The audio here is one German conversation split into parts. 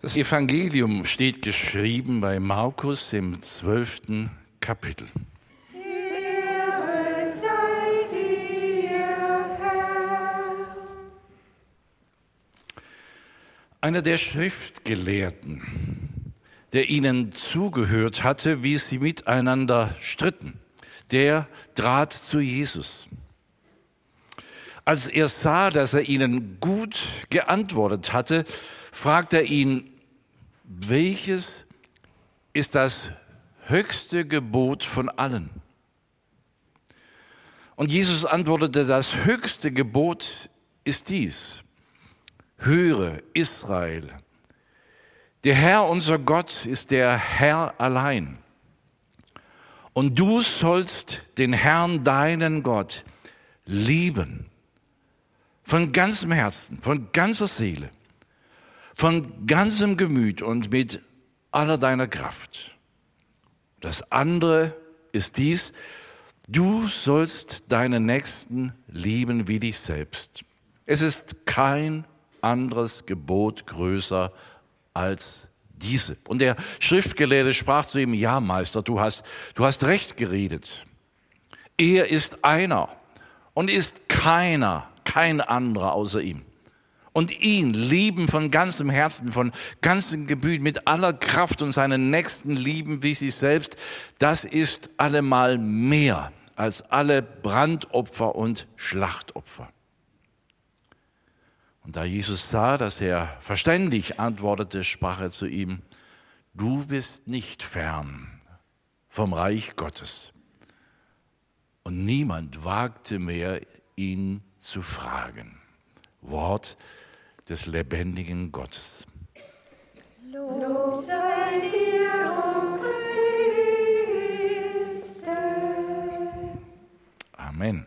Das Evangelium steht geschrieben bei Markus im 12. Kapitel. Ehre sei dir, Herr. Einer der Schriftgelehrten, der ihnen zugehört hatte, wie sie miteinander stritten, der trat zu Jesus. Als er sah, dass er ihnen gut geantwortet hatte, fragte er ihn: Welches ist das höchste Gebot von allen? Und Jesus antwortete: Das höchste Gebot ist dies: Höre, Israel, der Herr unser Gott ist der Herr allein. Und du sollst den Herrn, deinen Gott, lieben. Von ganzem Herzen, von ganzer Seele, von ganzem Gemüt und mit aller deiner Kraft. Das andere ist dies: Du sollst deinen Nächsten lieben wie dich selbst. Es ist kein anderes Gebot größer als diese. Und der Schriftgelehrte sprach zu ihm: Ja, Meister, du hast recht geredet. Er ist einer und ist kein anderer außer ihm. Und ihn lieben von ganzem Herzen, von ganzem Gemüt, mit aller Kraft und seinen Nächsten lieben wie sich selbst, das ist allemal mehr als alle Brandopfer und Schlachtopfer. Und da Jesus sah, dass er verständig antwortete, sprach er zu ihm: Du bist nicht fern vom Reich Gottes. Und niemand wagte mehr, ihn zu fragen. Wort des lebendigen Gottes. Lob sei dir, o Christe. Amen.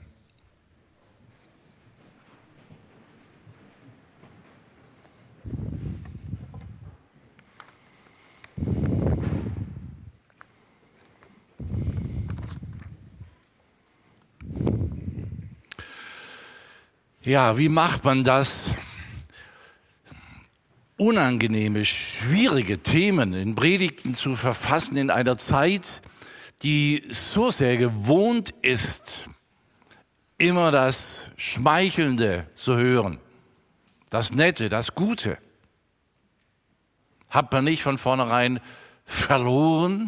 Ja, wie macht man das? Unangenehme, schwierige Themen in Predigten zu verfassen in einer Zeit, die so sehr gewohnt ist, immer das Schmeichelnde zu hören, das Nette, das Gute. Hat man nicht von vornherein verloren?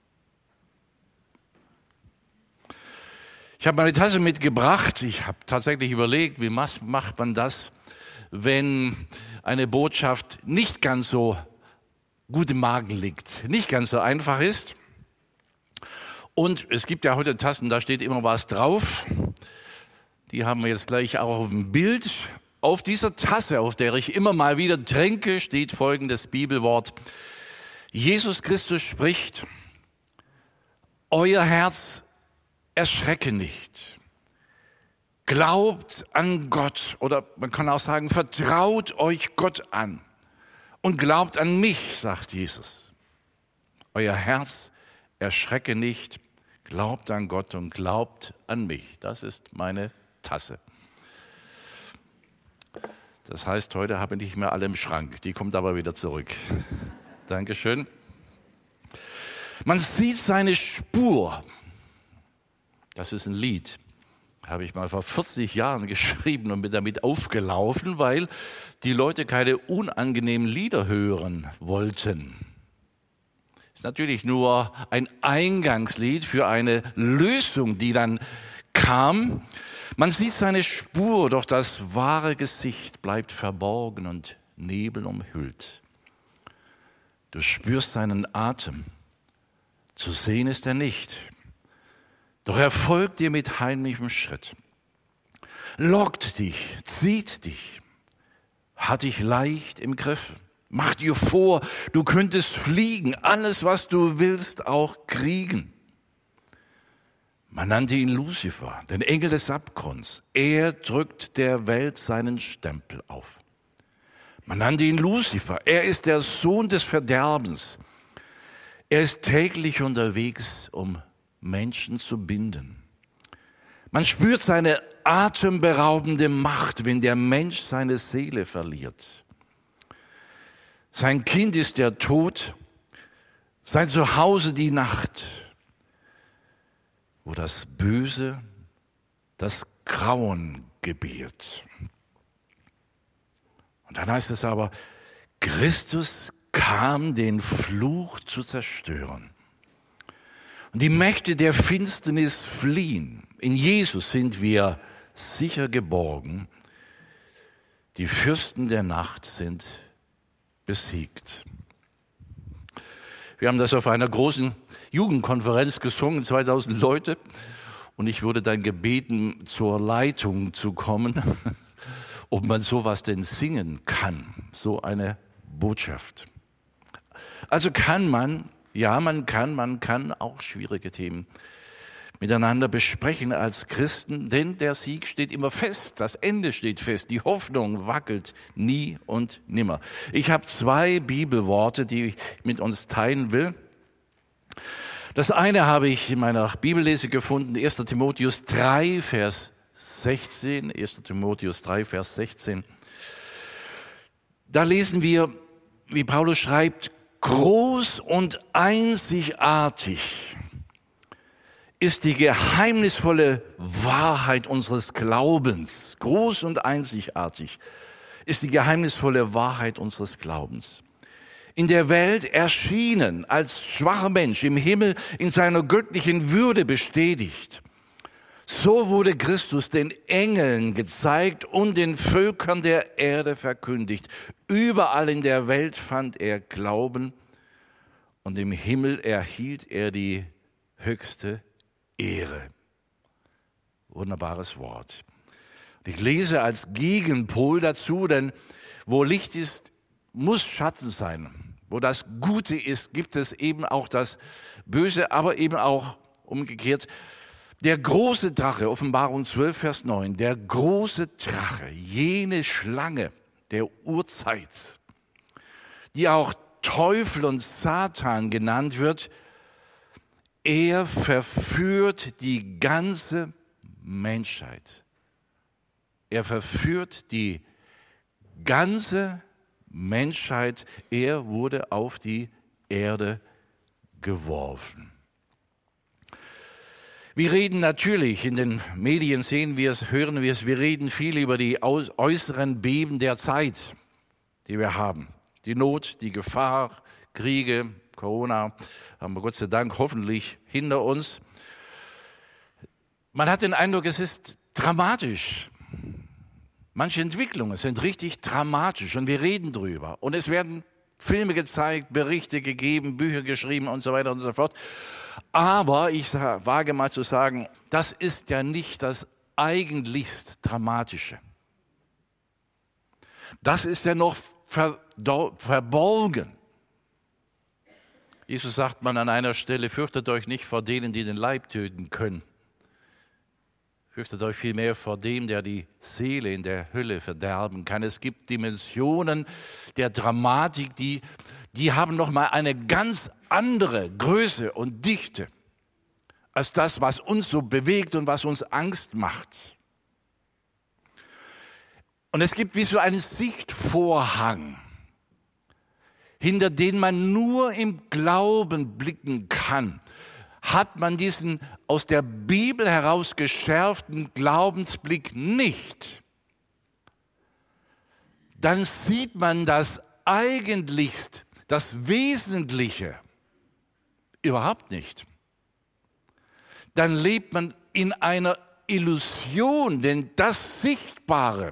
Ich habe meine Tasse mitgebracht. Ich habe tatsächlich überlegt, wie macht man das, wenn eine Botschaft nicht ganz so gut im Magen liegt, nicht ganz so einfach ist. Und es gibt ja heute Tassen, da steht immer was drauf. Die haben wir jetzt gleich auch auf dem Bild. Auf dieser Tasse, auf der ich immer mal wieder trinke, steht folgendes Bibelwort: Jesus Christus spricht: Euer Herz erschrecke nicht. Glaubt an Gott, oder man kann auch sagen, vertraut euch Gott an und glaubt an mich, sagt Jesus. Euer Herz erschrecke nicht, glaubt an Gott und glaubt an mich. Das ist meine Tasse. Das heißt, heute habe ich nicht mehr alle im Schrank, die kommt aber wieder zurück. Dankeschön. Man sieht seine Spur. Das ist ein Lied, habe ich mal vor 40 Jahren geschrieben und bin damit aufgelaufen, weil die Leute keine unangenehmen Lieder hören wollten. Ist natürlich nur ein Eingangslied für eine Lösung, die dann kam. Man sieht seine Spur, doch das wahre Gesicht bleibt verborgen und Nebel umhüllt. Du spürst seinen Atem, zu sehen ist er nicht. Doch er folgt dir mit heimlichem Schritt, lockt dich, zieht dich, hat dich leicht im Griff, macht dir vor, du könntest fliegen, alles, was du willst, auch kriegen. Man nannte ihn Luzifer, den Engel des Abgrunds. Er drückt der Welt seinen Stempel auf. Man nannte ihn Luzifer, er ist der Sohn des Verderbens. Er ist täglich unterwegs, um Menschen zu binden. Man spürt seine atemberaubende Macht, wenn der Mensch seine Seele verliert. Sein Kind ist der Tod, sein Zuhause die Nacht, wo das Böse, das Grauen gebiert. Und dann heißt es aber, Christus kam, den Fluch zu zerstören. Und die Mächte der Finsternis fliehen. In Jesus sind wir sicher geborgen. Die Fürsten der Nacht sind besiegt. Wir haben das auf einer großen Jugendkonferenz gesungen, 2000 Leute. Und ich wurde dann gebeten, zur Leitung zu kommen, ob man sowas denn singen kann, so eine Botschaft. Also kann man, ja, man kann auch schwierige Themen miteinander besprechen als Christen, denn der Sieg steht immer fest, das Ende steht fest, die Hoffnung wackelt nie und nimmer. Ich habe 2 Bibelworte, die ich mit uns teilen will. Das eine habe ich in meiner Bibellese gefunden, 1. Timotheus 3, Vers 16, 1. Timotheus 3, Vers 16. Da lesen wir, wie Paulus schreibt, groß und einzigartig ist die geheimnisvolle Wahrheit unseres Glaubens. Groß und einzigartig ist die geheimnisvolle Wahrheit unseres Glaubens. In der Welt erschienen als schwacher Mensch, im Himmel in seiner göttlichen Würde bestätigt. So wurde Christus den Engeln gezeigt und den Völkern der Erde verkündigt. Überall in der Welt fand er Glauben und im Himmel erhielt er die höchste Ehre. Wunderbares Wort. Ich lese als Gegenpol dazu, denn wo Licht ist, muss Schatten sein. Wo das Gute ist, gibt es eben auch das Böse, aber eben auch umgekehrt. Der große Drache, Offenbarung 12, Vers 9, der große Drache, jene Schlange der Urzeit, die auch Teufel und Satan genannt wird, er verführt die ganze Menschheit. Er verführt die ganze Menschheit. Er wurde auf die Erde geworfen. Wir reden natürlich, in den Medien sehen wir es, hören wir es, wir reden viel über die äußeren Beben der Zeit, die wir haben. Die Not, die Gefahr, Kriege, Corona haben wir Gott sei Dank hoffentlich hinter uns. Man hat den Eindruck, es ist dramatisch. Manche Entwicklungen sind richtig dramatisch und wir reden drüber. Und es werden Filme gezeigt, Berichte gegeben, Bücher geschrieben und so weiter und so fort. Aber ich wage mal zu sagen, das ist ja nicht das eigentlichst Dramatische. Das ist ja noch verborgen. Jesus sagt man an einer Stelle, fürchtet euch nicht vor denen, die den Leib töten können. Fürchtet euch vielmehr vor dem, der die Seele in der Hölle verderben kann. Es gibt Dimensionen der Dramatik, die haben nochmal eine ganz andere Größe und Dichte als das, was uns so bewegt und was uns Angst macht. Und es gibt wie so einen Sichtvorhang, hinter den man nur im Glauben blicken kann. Hat man diesen aus der Bibel heraus geschärften Glaubensblick nicht, dann sieht man das Eigentlichste, das Wesentliche überhaupt nicht. Dann lebt man in einer Illusion, denn das Sichtbare,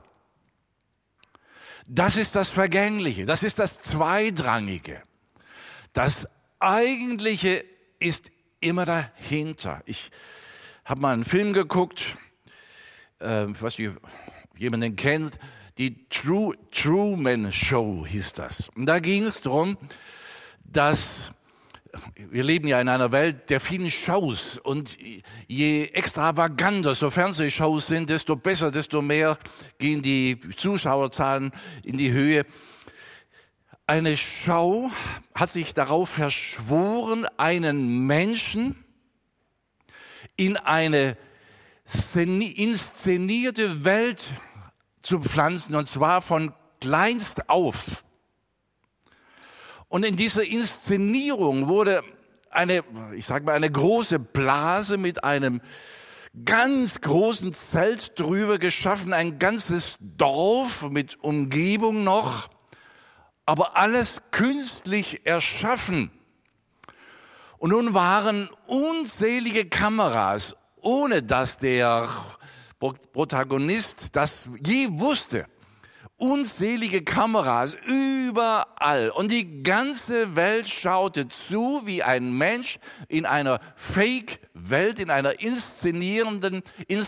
das ist das Vergängliche, das ist das Zweitrangige. Das Eigentliche ist immer dahinter. Ich habe mal einen Film geguckt, ich weiß nicht, ob jemand den kennt, die Truman Show hieß das. Und da ging es darum, dass wir leben ja in einer Welt der vielen Shows und je extravaganter so Fernsehshows sind, desto besser, desto mehr gehen die Zuschauerzahlen in die Höhe. Eine Show hat sich darauf verschworen, einen Menschen in eine inszenierte Welt zu pflanzen, und zwar von kleinst auf. Und in dieser Inszenierung wurde eine große Blase mit einem ganz großen Zelt drüber geschaffen, ein ganzes Dorf mit Umgebung noch, aber alles künstlich erschaffen. Und nun waren unzählige Kameras, ohne dass der Protagonist das je wusste. Unzählige Kameras überall. Und die ganze Welt schaute zu, wie ein Mensch in einer Fake-Welt, in einer inszenierten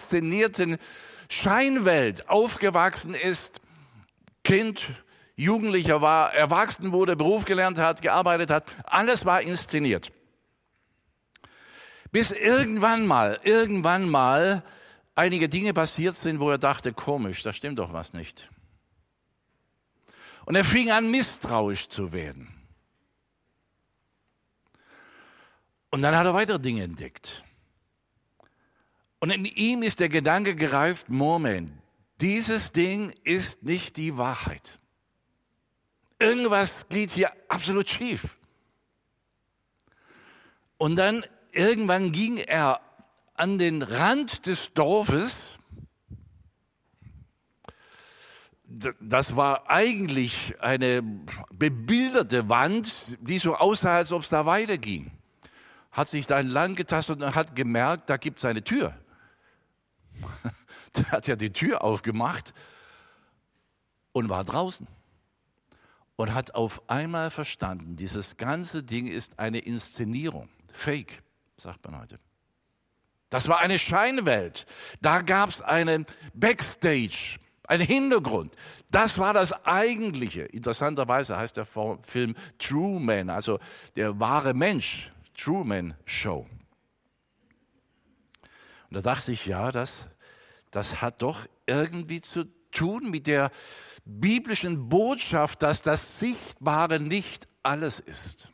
Scheinwelt aufgewachsen ist, Kind, Jugendlicher war, erwachsen wurde, Beruf gelernt hat, gearbeitet hat. Alles war inszeniert. Bis irgendwann mal einige Dinge passiert sind, wo er dachte, komisch, da stimmt doch was nicht. Und er fing an, misstrauisch zu werden. Und dann hat er weitere Dinge entdeckt. Und in ihm ist der Gedanke gereift, Moment, dieses Ding ist nicht die Wahrheit. Irgendwas geht hier absolut schief. Und dann irgendwann ging er an den Rand des Dorfes. Das war eigentlich eine bebilderte Wand, die so aussah, als ob es da weiterging. Hat sich da entlang getastet und hat gemerkt, da gibt es eine Tür. Der hat ja die Tür aufgemacht und war draußen. Und hat auf einmal verstanden, dieses ganze Ding ist eine Inszenierung. Fake, sagt man heute. Das war eine Scheinwelt. Da gab es einen Backstage, einen Hintergrund. Das war das Eigentliche. Interessanterweise heißt der Film Truman, also der wahre Mensch, Truman Show. Und da dachte ich, ja, das hat doch irgendwie zu tun mit der biblischen Botschaft, dass das Sichtbare nicht alles ist.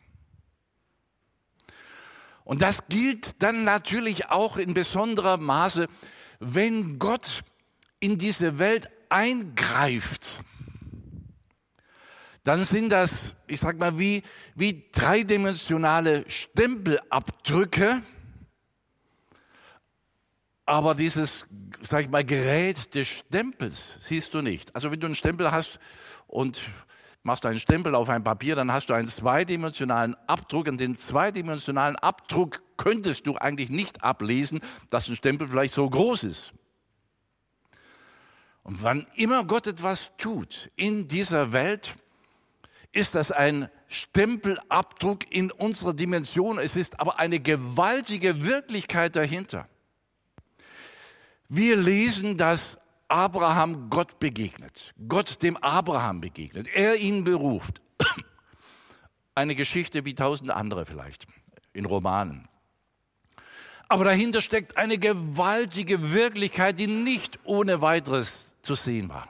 Und das gilt dann natürlich auch in besonderer Maße, wenn Gott in diese Welt eingreift. Dann sind das, ich sag mal, wie dreidimensionale Stempelabdrücke. Aber dieses, sag ich mal, Gerät des Stempels siehst du nicht. Also wenn du einen Stempel hast und machst einen Stempel auf ein Papier, dann hast du einen zweidimensionalen Abdruck. Und den zweidimensionalen Abdruck könntest du eigentlich nicht ablesen, dass ein Stempel vielleicht so groß ist. Und wann immer Gott etwas tut in dieser Welt, ist das ein Stempelabdruck in unserer Dimension. Es ist aber eine gewaltige Wirklichkeit dahinter. Wir lesen, dass Abraham Gott begegnet, Gott dem Abraham begegnet, er ihn beruft. Eine Geschichte wie tausend andere vielleicht in Romanen. Aber dahinter steckt eine gewaltige Wirklichkeit, die nicht ohne weiteres zu sehen war.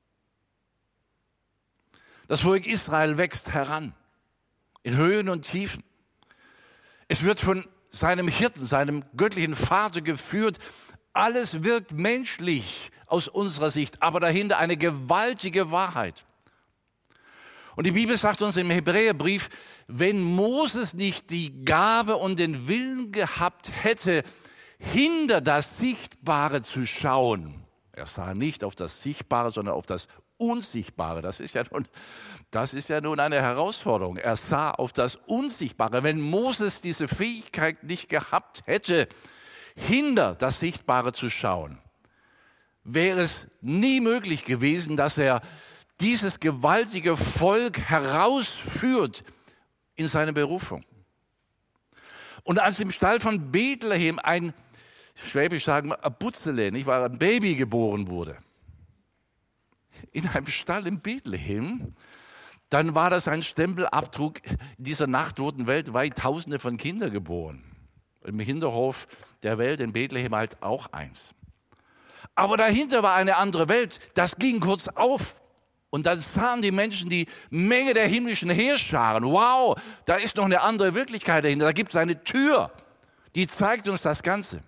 Das Volk Israel wächst heran, in Höhen und Tiefen. Es wird von seinem Hirten, seinem göttlichen Vater geführt. Alles wirkt menschlich aus unserer Sicht, aber dahinter eine gewaltige Wahrheit. Und die Bibel sagt uns im Hebräerbrief, wenn Moses nicht die Gabe und den Willen gehabt hätte, hinter das Sichtbare zu schauen, er sah nicht auf das Sichtbare, sondern auf das Unsichtbare. Das ist ja nun eine Herausforderung. Er sah auf das Unsichtbare. Wenn Moses diese Fähigkeit nicht gehabt hätte, hinter das Sichtbare zu schauen, wäre es nie möglich gewesen, dass er dieses gewaltige Volk herausführt in seine Berufung. Und als im Stall von Bethlehem ein, schwäbisch sagen wir, ein Butzele, nicht wahr, ein Baby geboren wurde, in einem Stall in Bethlehem, dann war das ein Stempelabdruck. In dieser Nacht wurden weltweit Tausende von Kindern geboren. Im Hinterhof der Welt in Bethlehem halt auch eins. Aber dahinter war eine andere Welt. Das ging kurz auf. Und dann sahen die Menschen die Menge der himmlischen Heerscharen. Wow, da ist noch eine andere Wirklichkeit dahinter. Da gibt es eine Tür, die zeigt uns das Ganze.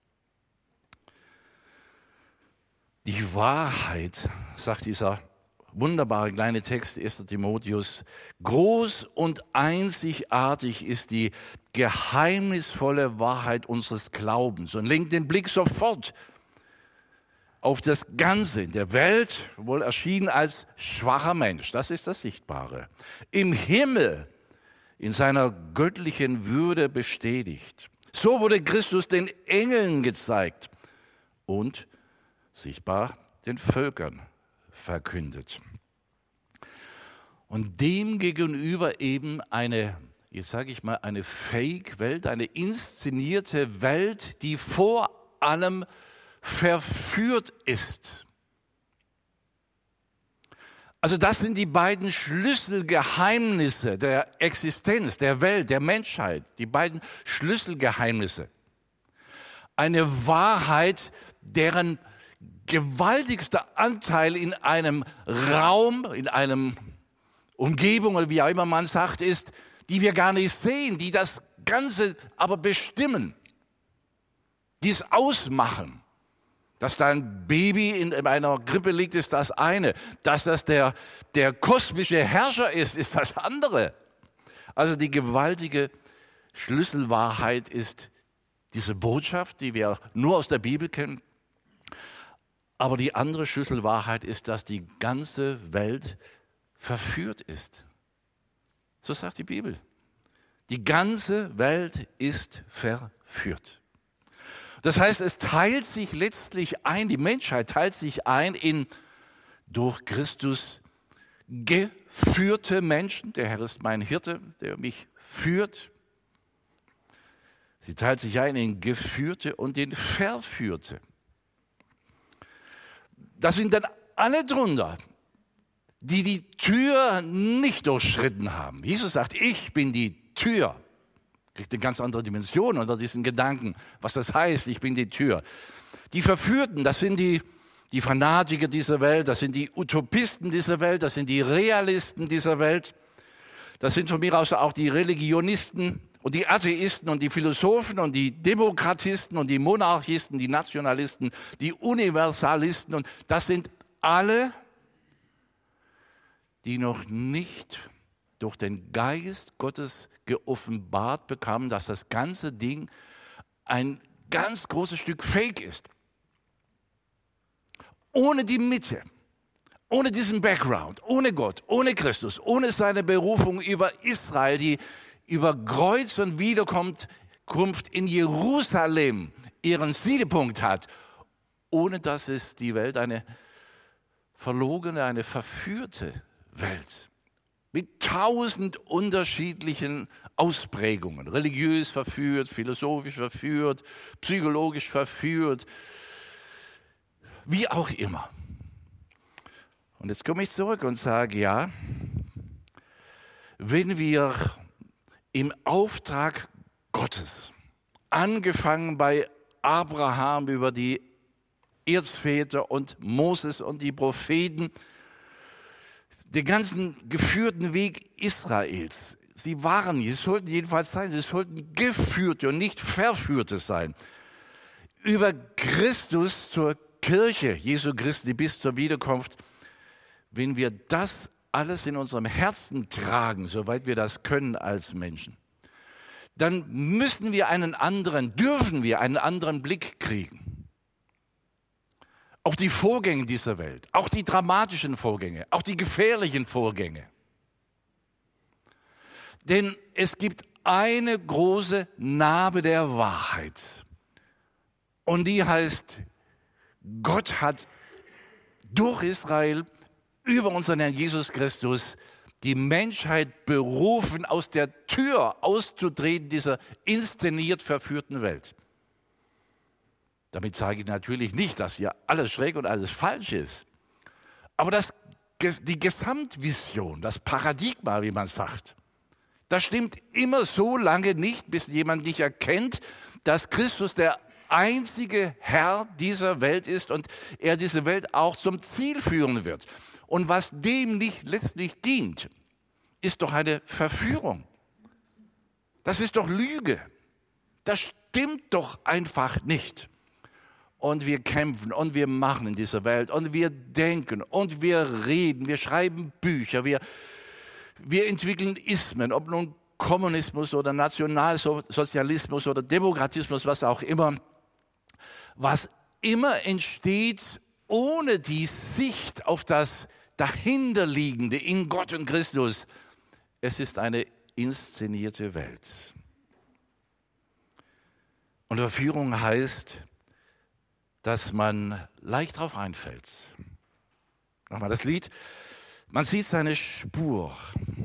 Die Wahrheit, sagt dieser wunderbare kleine Text, 1. Timotheus. Groß und einzigartig ist die geheimnisvolle Wahrheit unseres Glaubens und lenkt den Blick sofort auf das Ganze in der Welt, wohl erschienen als schwacher Mensch. Das ist das Sichtbare. Im Himmel in seiner göttlichen Würde bestätigt. So wurde Christus den Engeln gezeigt und sichtbar den Völkern verkündet. Und dem gegenüber eben eine, jetzt sage ich mal, eine Fake-Welt, eine inszenierte Welt, die vor allem verführt ist. Also das sind die beiden Schlüsselgeheimnisse der Existenz, der Welt, der Menschheit, die beiden Schlüsselgeheimnisse. Eine Wahrheit, deren gewaltigster Anteil in einem Raum, in einem Umgebung oder wie auch immer man sagt, ist, die wir gar nicht sehen, die das Ganze aber bestimmen, die es ausmachen. Dass da ein Baby in einer Krippe liegt, ist das eine. Dass das der kosmische Herrscher ist das andere. Also die gewaltige Schlüsselwahrheit ist diese Botschaft, die wir nur aus der Bibel kennen. Aber die andere Schlüsselwahrheit ist, dass die ganze Welt verführt ist. So sagt die Bibel. Die ganze Welt ist verführt. Das heißt, es teilt sich letztlich ein, die Menschheit teilt sich ein in durch Christus geführte Menschen. Der Herr ist mein Hirte, der mich führt. Sie teilt sich ein in Geführte und in Verführte. Das sind dann alle drunter, die die Tür nicht durchschritten haben. Jesus sagt, ich bin die Tür. Kriegt eine ganz andere Dimension unter diesen Gedanken, was das heißt, ich bin die Tür. Die Verführten, das sind die Fanatiker dieser Welt, das sind die Utopisten dieser Welt, das sind die Realisten dieser Welt, das sind von mir aus auch die Religionisten und die Atheisten und die Philosophen und die Demokratisten und die Monarchisten, die Nationalisten, die Universalisten und das sind alle, die noch nicht durch den Geist Gottes geoffenbart bekamen, dass das ganze Ding ein ganz großes Stück Fake ist. Ohne die Mitte, ohne diesen Background, ohne Gott, ohne Christus, ohne seine Berufung über Israel, die über Kreuz und Wiederkunft in Jerusalem ihren Siedepunkt hat, ohne dass es die Welt eine verlogene, eine verführte Welt mit 1000 unterschiedlichen Ausprägungen. Religiös verführt, philosophisch verführt, psychologisch verführt, wie auch immer. Und jetzt komme ich zurück und sage, ja, wenn wir im Auftrag Gottes, angefangen bei Abraham über die Erzväter und Moses und die Propheten, den ganzen geführten Weg Israels. Sie sollten jedenfalls sein, sie sollten Geführte und nicht Verführte sein. Über Christus zur Kirche, Jesu Christi bis zur Wiederkunft, wenn wir das alles in unserem Herzen tragen, soweit wir das können als Menschen, dann dürfen wir einen anderen Blick kriegen. Auf die Vorgänge dieser Welt, auch die dramatischen Vorgänge, auch die gefährlichen Vorgänge. Denn es gibt eine große Narbe der Wahrheit. Und die heißt, Gott hat durch Israel über unseren Herrn Jesus Christus die Menschheit berufen, aus der Tür auszutreten dieser inszeniert verführten Welt. Damit sage ich natürlich nicht, dass hier alles schräg und alles falsch ist. Aber die Gesamtvision, das Paradigma, wie man sagt, das stimmt immer so lange nicht, bis jemand nicht erkennt, dass Christus der einzige Herr dieser Welt ist und er diese Welt auch zum Ziel führen wird. Und was dem nicht letztlich dient, ist doch eine Verführung. Das ist doch Lüge. Das stimmt doch einfach nicht. und wir kämpfen und wir machen in dieser Welt und wir denken und wir reden, wir schreiben Bücher, wir entwickeln Ismen, ob nun Kommunismus oder Nationalsozialismus oder Demokratismus, was auch immer. Was immer entsteht ohne die Sicht auf das Dahinterliegende in Gott und Christus. Es ist eine inszenierte Welt. Und Verführung heißt, dass man leicht drauf einfällt. Nochmal das Lied. Man sieht seine Spur.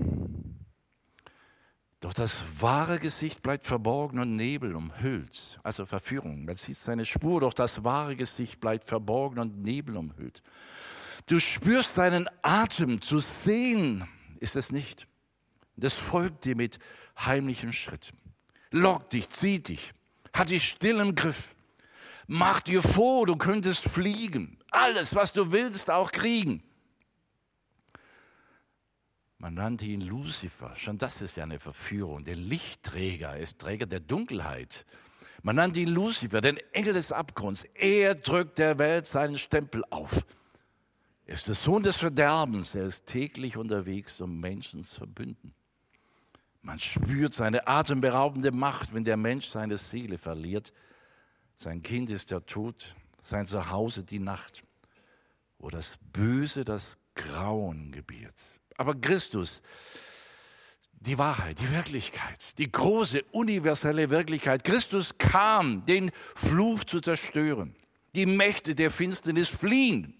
Doch das wahre Gesicht bleibt verborgen und Nebel umhüllt. Also Verführung. Man sieht seine Spur, doch das wahre Gesicht bleibt verborgen und Nebel umhüllt. Du spürst seinen Atem, zu sehen ist es nicht. Das folgt dir mit heimlichem Schritt. Lockt dich, zieht dich, hat dich still im Griff. Mach dir vor, du könntest fliegen. Alles, was du willst, auch kriegen. Man nannte ihn Luzifer. Schon das ist ja eine Verführung. Der Lichtträger ist Träger der Dunkelheit. Man nannte ihn Luzifer, den Engel des Abgrunds. Er drückt der Welt seinen Stempel auf. Er ist der Sohn des Verderbens. Er ist täglich unterwegs, um Menschen zu verbünden. Man spürt seine atemberaubende Macht, wenn der Mensch seine Seele verliert. Sein Kind ist der Tod, sein Zuhause die Nacht, wo das Böse das Grauen gebiert. Aber Christus, die Wahrheit, die Wirklichkeit, die große universelle Wirklichkeit. Christus kam, den Fluch zu zerstören. Die Mächte der Finsternis fliehen.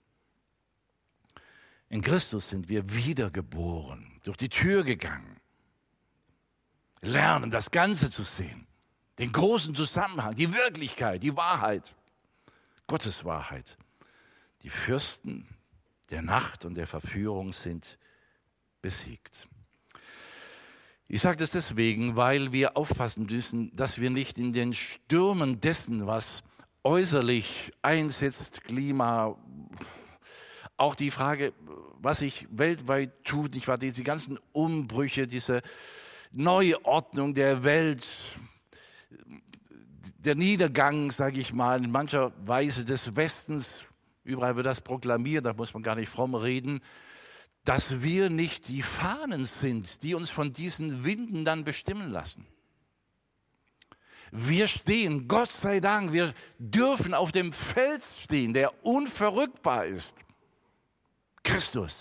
In Christus sind wir wiedergeboren, durch die Tür gegangen. Lernen, das Ganze zu sehen. Den großen Zusammenhang, die Wirklichkeit, die Wahrheit. Gottes Wahrheit. Die Fürsten der Nacht und der Verführung sind besiegt. Ich sage das deswegen, weil wir aufpassen müssen, dass wir nicht in den Stürmen dessen, was äußerlich einsetzt, Klima, auch die Frage, was sich weltweit tut, nicht wahr, diese ganzen Umbrüche, diese Neuordnung der Welt, der Niedergang, sage ich mal, in mancher Weise des Westens, überall wird das proklamiert, da muss man gar nicht fromm reden, dass wir nicht die Fahnen sind, die uns von diesen Winden dann bestimmen lassen. Wir stehen, Gott sei Dank, wir dürfen auf dem Fels stehen, der unverrückbar ist. Christus.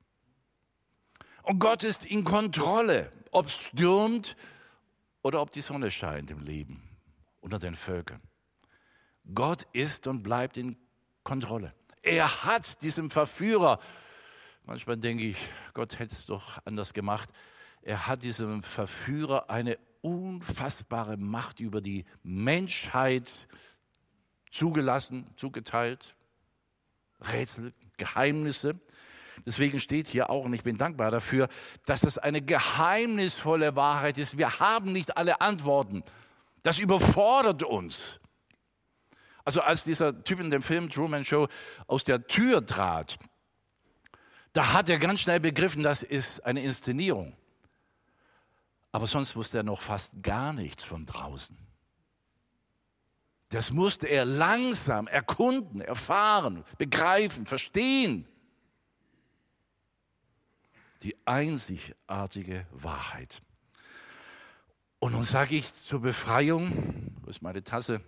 Und Gott ist in Kontrolle, ob es stürmt oder ob die Sonne scheint im Leben unter den Völkern. Gott ist und bleibt in Kontrolle. Er hat diesem Verführer, manchmal denke ich, Gott hätte es doch anders gemacht, er hat diesem Verführer eine unfassbare Macht über die Menschheit zugelassen, zugeteilt. Rätsel, Geheimnisse. Deswegen steht hier auch, und ich bin dankbar dafür, dass das eine geheimnisvolle Wahrheit ist. Wir haben nicht alle Antworten. Das überfordert uns. Also als dieser Typ in dem Film Truman Show aus der Tür trat, da hat er ganz schnell begriffen, das ist eine Inszenierung. Aber sonst wusste er noch fast gar nichts von draußen. Das musste er langsam erkunden, erfahren, begreifen, verstehen. Die einzigartige Wahrheit. Und nun sage ich zur Befreiung, wo ist meine Tasse?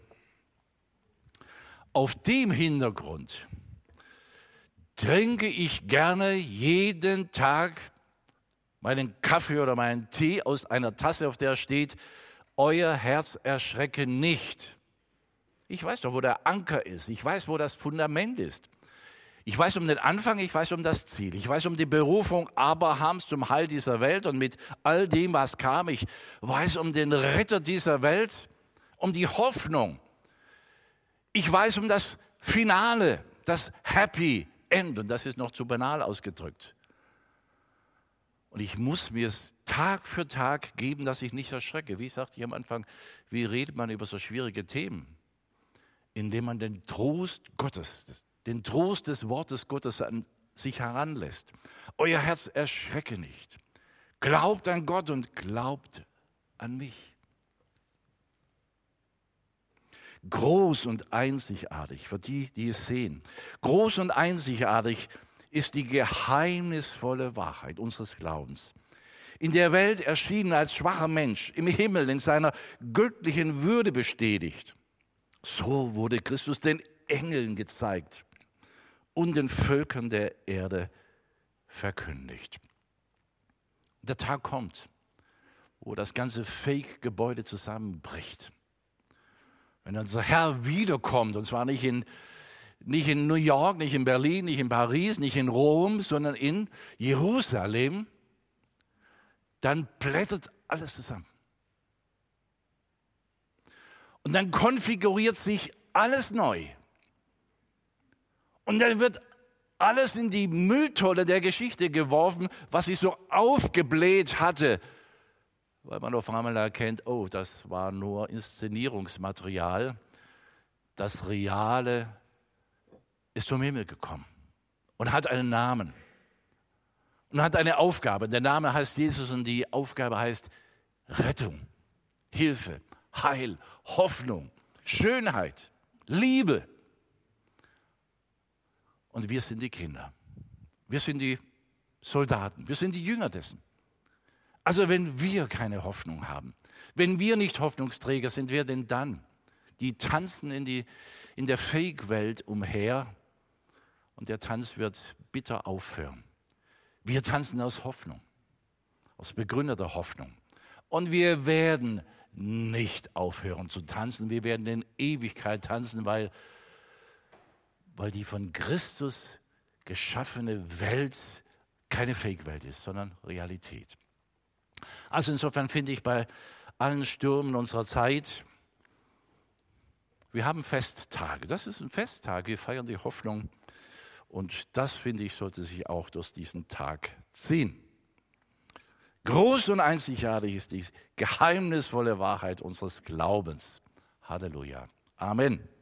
Auf dem Hintergrund trinke ich gerne jeden Tag meinen Kaffee oder meinen Tee aus einer Tasse, auf der steht, euer Herz erschrecke nicht. Ich weiß doch, wo der Anker ist. Ich weiß, wo das Fundament ist. Ich weiß um den Anfang, ich weiß um das Ziel. Ich weiß um die Berufung Abrahams zum Heil dieser Welt und mit all dem, was kam. Ich weiß um den Retter dieser Welt, um die Hoffnung. Ich weiß um das Finale, das Happy End. Und das ist noch zu banal ausgedrückt. Und ich muss mir es Tag für Tag geben, dass ich nicht erschrecke. Wie sagte ich am Anfang, wie redet man über so schwierige Themen? Indem man den Trost Gottes, den Trost des Wortes Gottes an sich heranlässt. Euer Herz erschrecke nicht. Glaubt an Gott und glaubt an mich. Groß und einzigartig, für die, die es sehen. Groß und einzigartig ist die geheimnisvolle Wahrheit unseres Glaubens. In der Welt erschienen als schwacher Mensch, im Himmel in seiner göttlichen Würde bestätigt. So wurde Christus den Engeln gezeigt und den Völkern der Erde verkündigt. Der Tag kommt, wo das ganze Fake-Gebäude zusammenbricht. Wenn unser Herr wiederkommt, und zwar nicht in New York, nicht in Berlin, nicht in Paris, nicht in Rom, sondern in Jerusalem, dann blättert alles zusammen. Und dann konfiguriert sich alles neu. Und dann wird alles in die Mülltonne der Geschichte geworfen, was sich so aufgebläht hatte, weil man auf einmal erkennt, oh, das war nur Inszenierungsmaterial. Das Reale ist vom Himmel gekommen und hat einen Namen und hat eine Aufgabe. Der Name heißt Jesus und die Aufgabe heißt Rettung, Hilfe, Heil, Hoffnung, Schönheit, Liebe. Und wir sind die Kinder. Wir sind die Soldaten. Wir sind die Jünger dessen. Also wenn wir keine Hoffnung haben, wenn wir nicht Hoffnungsträger sind, wer denn dann? Die tanzen in der Fake-Welt umher und der Tanz wird bitter aufhören. Wir tanzen aus Hoffnung, aus begründeter Hoffnung. Und wir werden nicht aufhören zu tanzen. Wir werden in Ewigkeit tanzen, weil die von Christus geschaffene Welt keine Fake-Welt ist, sondern Realität. Also insofern finde ich bei allen Stürmen unserer Zeit, wir haben Festtage. Das ist ein Festtag. Wir feiern die Hoffnung. Und das, finde ich, sollte sich auch durch diesen Tag ziehen. Groß und einzigartig ist die geheimnisvolle Wahrheit unseres Glaubens. Halleluja. Amen.